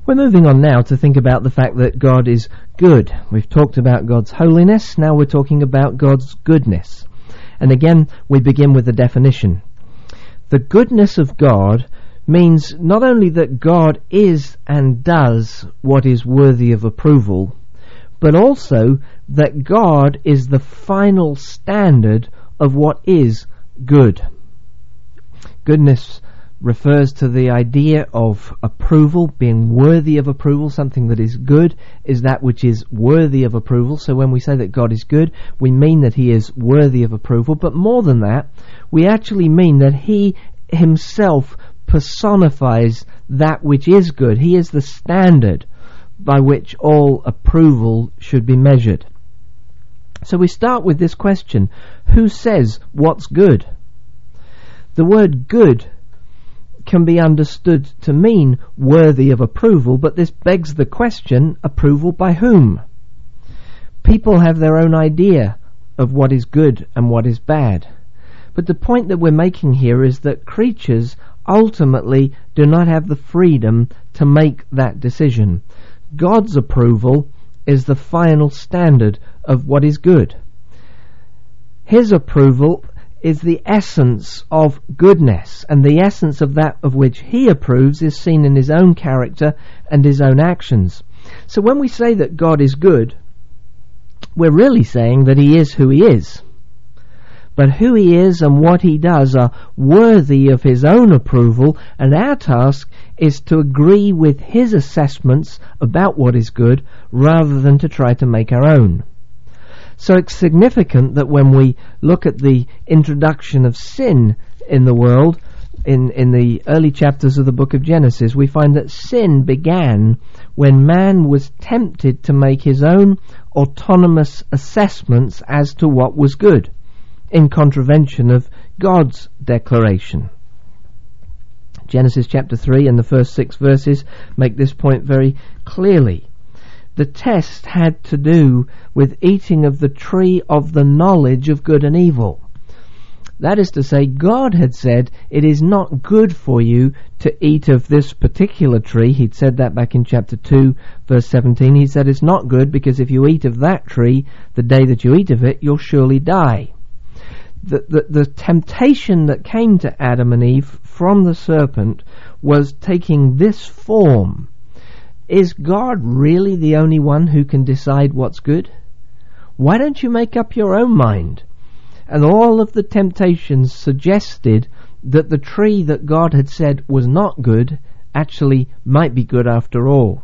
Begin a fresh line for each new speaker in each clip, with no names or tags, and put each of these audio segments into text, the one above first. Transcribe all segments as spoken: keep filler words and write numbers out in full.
We're moving on now to think about the fact that God is good. We've talked about God's holiness, now we're talking about God's goodness. And again, we begin with the definition. The goodness of God means not only that God is and does what is worthy of approval, but also that God is the final standard of what is good. Goodness refers to the idea of approval, being worthy of approval. Something that is good is that which is worthy of approval. So when we say that God is good, we mean that he is worthy of approval. But more than that, we actually mean that he himself personifies that which is good. He is the standard by which all approval should be measured. So we start with this question: who says what's good? The word good can be understood to mean worthy of approval, but this begs the question, approval by whom? People have their own idea of what is good and what is bad. But the point that we're making here is that creatures ultimately do not have the freedom to make that decision. God's approval is the final standard of what is good. His approval is the essence of goodness, and the essence of that of which he approves is seen in his own character and his own actions. So when we say that God is good, we're really saying that he is who he is. But who he is and what he does are worthy of his own approval, and our task is to agree with his assessments about what is good rather than to try to make our own. So it's significant that when we look at the introduction of sin in the world, in, in the early chapters of the book of Genesis, we find that sin began when man was tempted to make his own autonomous assessments as to what was good, in contravention of God's declaration. Genesis chapter three and the first six verses make this point very clearly. The test had to do with eating of the tree of the knowledge of good and evil. That is to say, God had said, it is not good for you to eat of this particular tree. He'd said that back in chapter two, verse seventeen. He said it's not good because if you eat of that tree, the day that you eat of it, you'll surely die. The, the, the temptation that came to Adam and Eve from the serpent was taking this form. Is God really the only one who can decide what's good? Why don't you make up your own mind? And all of the temptations suggested that the tree that God had said was not good actually might be good after all.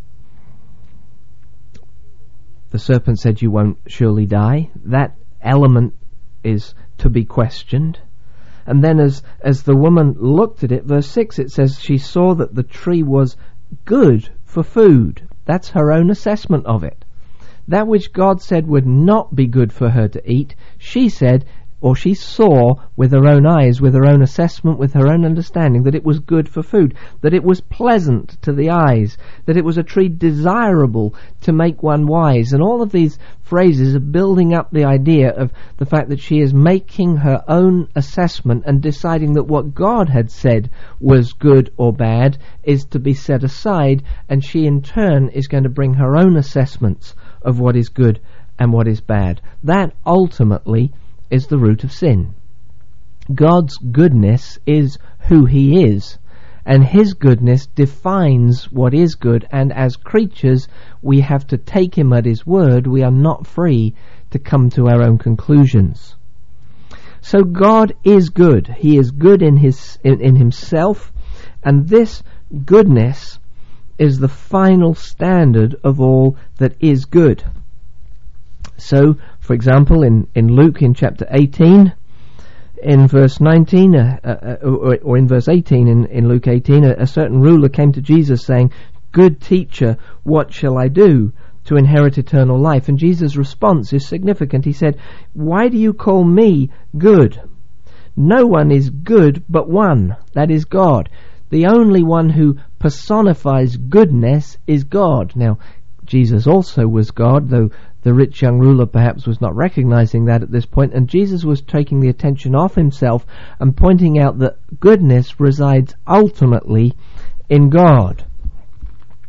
The serpent said you won't surely die. That element is to be questioned. And then as, as the woman looked at it, verse six, it says she saw that the tree was good for food. That's her own assessment of it. That which God said would not be good for her to eat, she said, or she saw with her own eyes, with her own assessment, with her own understanding, that it was good for food, that it was pleasant to the eyes, that it was a tree desirable to make one wise. And all of these phrases are building up the idea of the fact that she is making her own assessment and deciding that what God had said was good or bad is to be set aside, and she in turn is going to bring her own assessments of what is good and what is bad. That ultimately is the root of sin. God's goodness is who he is, and his goodness defines what is good, and as creatures we have to take him at his word. We are not free to come to our own conclusions. So God is good. He is good in his in, in himself, and this goodness is the final standard of all that is good. So, for example, in, in Luke in chapter eighteen, in verse nineteen, uh, uh, or, or in verse eighteen, in, in Luke eighteen, a, a certain ruler came to Jesus saying, "Good teacher, what shall I do to inherit eternal life?" And Jesus' response is significant. He said, "Why do you call me good? No one is good but one, that is God. The only one who personifies goodness is God." Now, Jesus also was God, though the rich young ruler perhaps was not recognizing that at this point, and Jesus was taking the attention off himself and pointing out that goodness resides ultimately in God.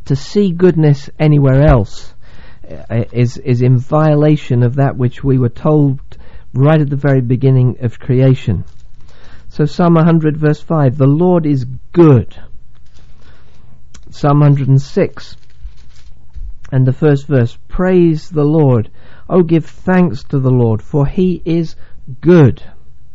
To see goodness anywhere else uh, is is in violation of that which we were told right at the very beginning of creation. So Psalm one hundred verse five, the Lord is good. Psalm one hundred six and the first verse, praise the Lord. Oh, give thanks to the Lord, for he is good.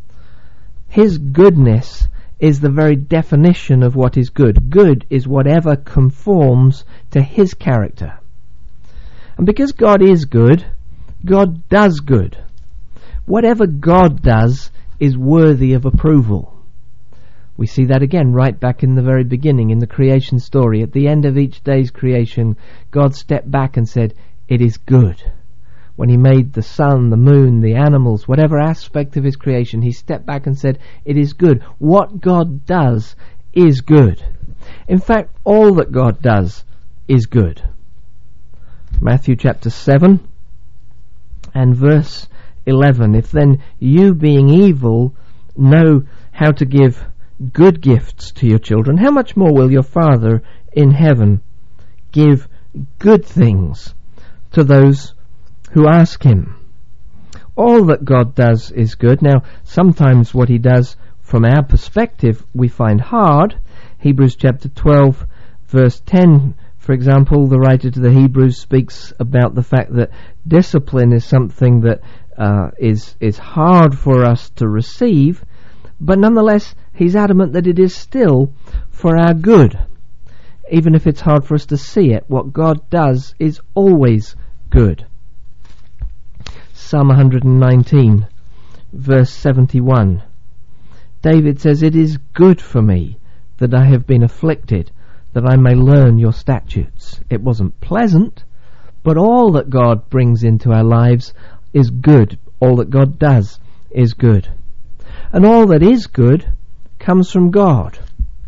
His goodness is the very definition of what is good. Good is whatever conforms to his character. And because God is good, God does good. Whatever God does is worthy of approval. We see that again right back in the very beginning, in the creation story. At the end of each day's creation, God stepped back and said, it is good. When he made the sun, the moon, the animals, whatever aspect of his creation, he stepped back and said, it is good. What God does is good. In fact, all that God does is good. Matthew chapter seven and verse eleven. If then you, being evil, know how to give good gifts to your children, how much more will your Father in heaven give good things to those who ask him? All that God does is good. Now, sometimes what he does from our perspective we find hard. Hebrews chapter twelve verse ten, for example, the writer to the Hebrews speaks about the fact that discipline is something that uh, is is hard for us to receive, but nonetheless he's adamant that it is still for our good. Even if it's hard for us to see it, what God does is always good. Psalm one hundred nineteen, verse seventy-one. David says, it is good for me that I have been afflicted, that I may learn your statutes. It wasn't pleasant, but all that God brings into our lives is good. All that God does is good. And all that is good comes from God.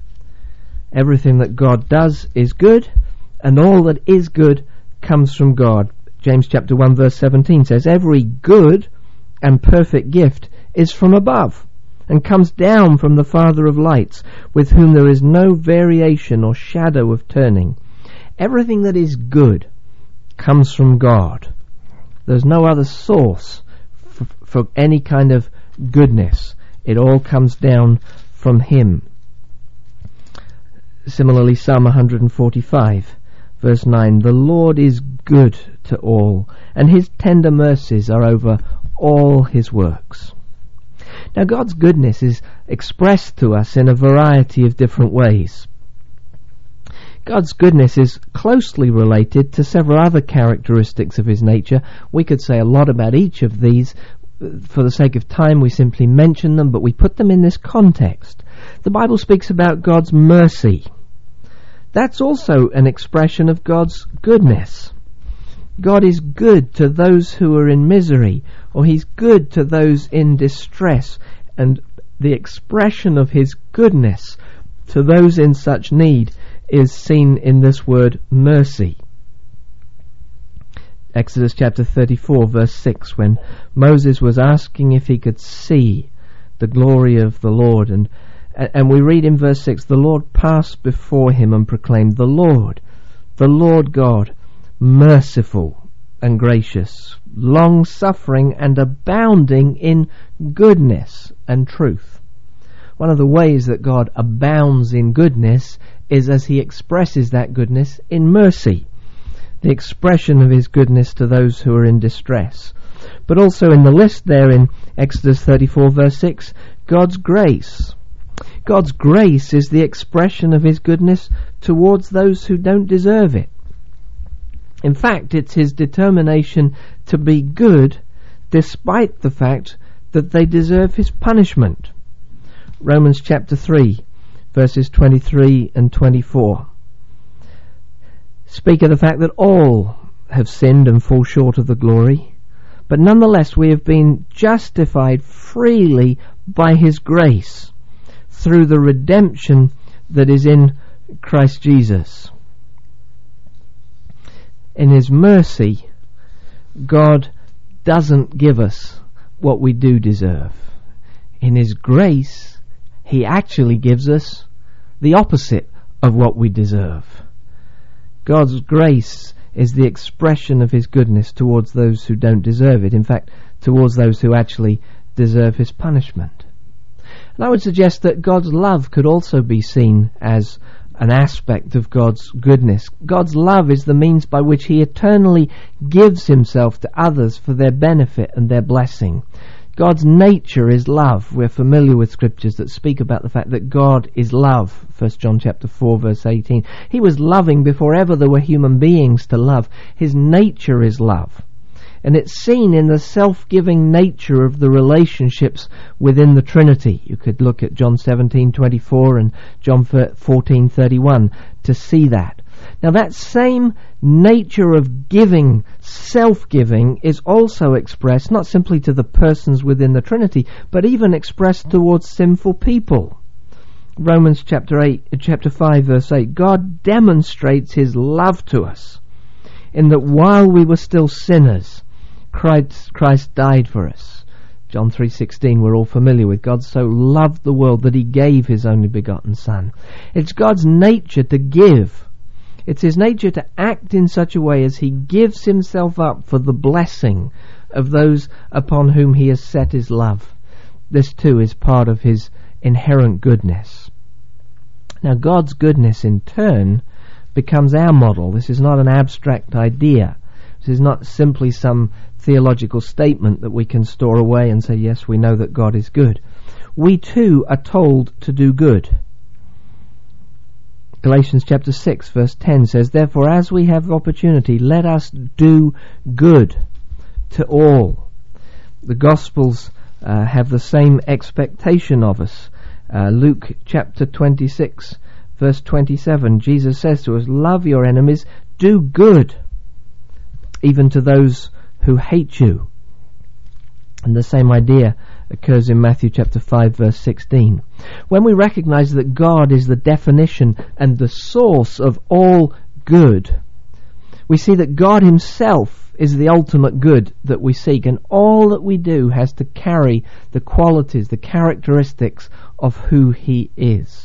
Everything that God does is good, and all that is good comes from God. James chapter one verse seventeen says, every good and perfect gift is from above, and comes down from the Father of lights, with whom there is no variation or shadow of turning. Everything that is good comes from God. There's no other source for, for any kind of goodness. It all comes down from him. Similarly, Psalm one hundred forty-five, verse nine, the Lord is good to all, and his tender mercies are over all his works. Now, God's goodness is expressed to us in a variety of different ways. God's goodness is closely related to several other characteristics of his nature. We could say a lot about each of these. For the sake of time, we simply mention them, but we put them in this context. The Bible speaks about God's mercy. That's also an expression of God's goodness. God is good to those who are in misery, or he's good to those in distress, and the expression of his goodness to those in such need is seen in this word mercy. Exodus chapter thirty-four verse six, when Moses was asking if he could see the glory of the Lord, and and we read in verse six, the Lord passed before him and proclaimed, the Lord, the Lord God, merciful and gracious, long-suffering and abounding in goodness and truth. One of the ways that God abounds in goodness is as he expresses that goodness in mercy, the expression of his goodness to those who are in distress. But also in the list there in Exodus thirty-four verse six, God's grace. God's grace is the expression of his goodness towards those who don't deserve it. In fact, it's his determination to be good despite the fact that they deserve his punishment. Romans chapter three, verses twenty-three and twenty-four speak of the fact that all have sinned and fall short of the glory, but nonetheless we have been justified freely by his grace through the redemption that is in Christ Jesus. In his mercy, God doesn't give us what we do deserve. In his grace, he actually gives us the opposite of what we deserve. God's grace is the expression of his goodness towards those who don't deserve it. In fact, towards those who actually deserve his punishment. And I would suggest that God's love could also be seen as an aspect of God's goodness. God's love is the means by which he eternally gives himself to others for their benefit and their blessing. God's nature is love. We're familiar with scriptures that speak about the fact that God is love. First John chapter four verse eighteen. He was loving before ever there were human beings to love. His nature is love. And it's seen in the self-giving nature of the relationships within the Trinity. You could look at John seventeen twenty-four and John fourteen thirty-one to see that. Now that same nature of giving, self-giving, is also expressed not simply to the persons within the Trinity, but even expressed towards sinful people. Romans chapter eight, chapter five verse eight, God demonstrates his love to us in that while we were still sinners, Christ, Christ died for us. John three sixteen we're all familiar with. God so loved the world that he gave his only begotten Son. It's God's nature to give. It's his nature to act in such a way as he gives himself up for the blessing of those upon whom he has set his love. This too is part of his inherent goodness. Now God's goodness in turn becomes our model. This is not an abstract idea. This is not simply some theological statement that we can store away and say, yes, we know that God is good. We too are told to do good. Galatians chapter six verse ten says, therefore as we have opportunity, let us do good to all. The Gospels uh, have the same expectation of us. Uh, Luke chapter twenty-six verse twenty-seven, Jesus says to us, love your enemies, do good, even to those who hate you. And the same idea occurs in Matthew chapter five verse sixteen. When we recognize that God is the definition and the source of all good, we see that God himself is the ultimate good that we seek, and all that we do has to carry the qualities, the characteristics of who he is.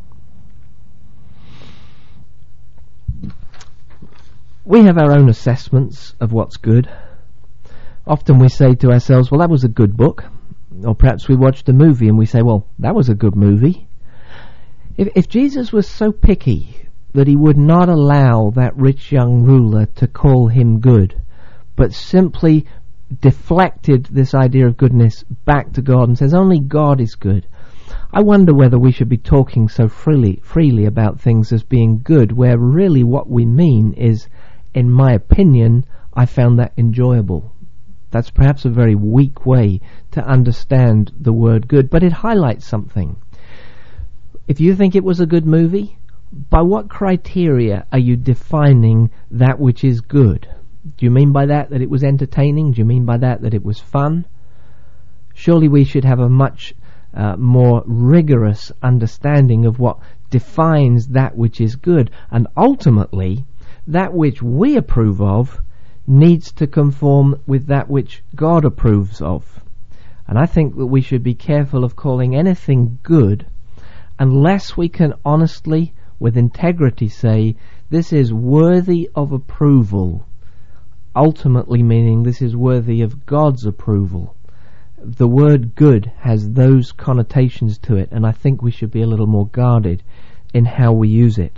We have our own assessments of what's good. Often we say to ourselves, well, that was a good book. Or perhaps we watched a movie and we say, well, that was a good movie. If, if Jesus was so picky that he would not allow that rich young ruler to call him good, but simply deflected this idea of goodness back to God and says only God is good, I wonder whether we should be talking so freely, freely about things as being good, where really what we mean is, in my opinion, I found that enjoyable. That's perhaps a very weak way to understand the word good, but it highlights something. If you think it was a good movie, by what criteria are you defining that which is good? Do you mean by that that it was entertaining? Do you mean by that that it was fun? Surely we should have a much uh, more rigorous understanding of what defines that which is good, and ultimately that which we approve of needs to conform with that which God approves of. And I think that we should be careful of calling anything good unless we can honestly, with integrity, say this is worthy of approval, ultimately meaning this is worthy of God's approval. The word good has those connotations to it, and I think we should be a little more guarded in how we use it.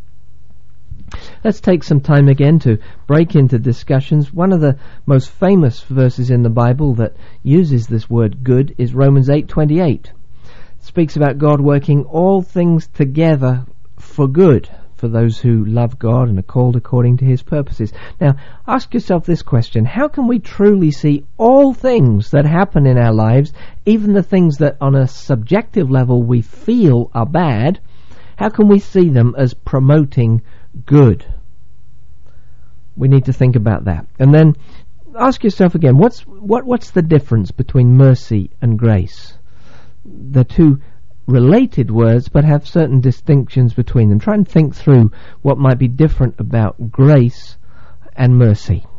Let's take some time again to break into discussions. One of the most famous verses in the Bible that uses this word good is Romans eight twenty-eight. It speaks about God working all things together for good for those who love God and are called according to his purposes. Now, ask yourself this question: how can we truly see all things that happen in our lives, even the things that on a subjective level we feel are bad, how can we see them as promoting good? We need to think about that. And then ask yourself again, what's what what's the difference between mercy and grace? They're two related words but have certain distinctions between them. Try and think through what might be different about grace and mercy.